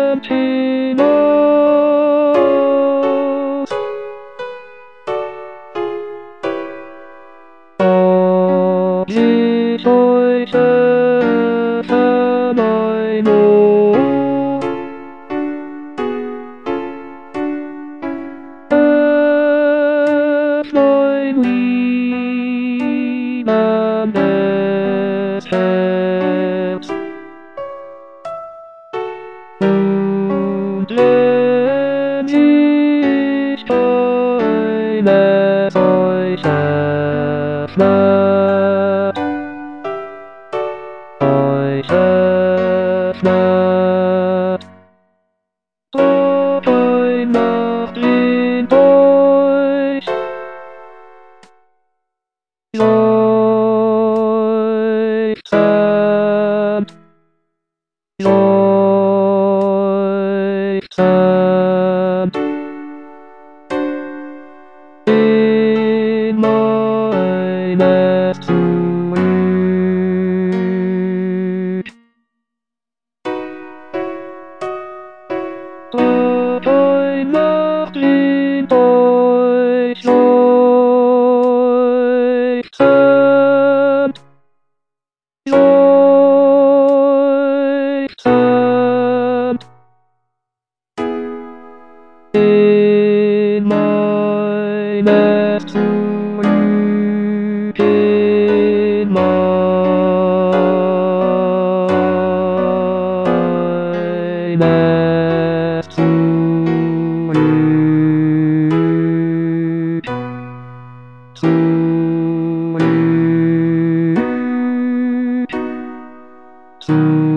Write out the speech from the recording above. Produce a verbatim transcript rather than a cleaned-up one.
emptiness. All these voices am I know. As my weak and escapes. Und wenn ich keine solche Schmerz, solche Schmerz, so ein Nacht in euch, seufzend, seufzend, in meines zurück. So ein Nacht in euch, seufzend, seufzend, in meines zurück, in meines zurück, zurück, zurück.